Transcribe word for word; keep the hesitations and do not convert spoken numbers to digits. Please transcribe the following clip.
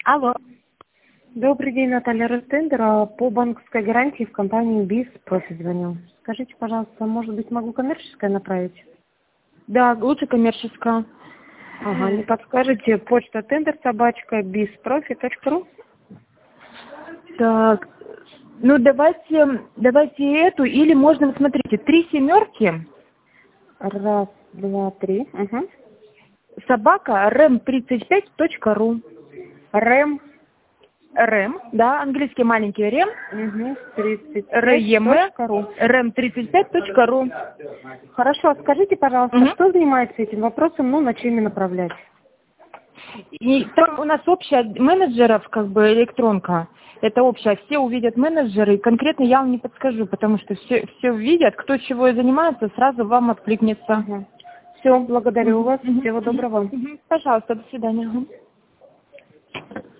Алло. Добрый день, Наталья Ростендера. По банковской гарантии в компанию БИС профи звоню. Скажите, пожалуйста, может быть, могу коммерческое направить? Да, лучше коммерческая. Ага, не подскажете, почта тендер собачка биспрофи точка ру? Так, ну давайте, давайте эту, или можно, вот смотрите, три семерки, Раз, два, три. Угу. собака рэм тридцать пять точка ру. рэм. рэм, да, английский маленький рэм, Угу. тридцать пять рэм, точка ру. рэм тридцать пять точка ру. Хорошо, а скажите, пожалуйста, Мгм. кто занимается этим вопросом, ну, на чем направлять? И там у нас общая менеджеров, как бы электронка. Это общая, все увидят менеджеры, и конкретно я вам не подскажу, потому что все, все видят, кто чего и занимается, сразу вам откликнется. Угу. Все, благодарю Мгм, вас. мгм, Всего мгм, доброго. мгм. Пожалуйста, до свидания. Мгм.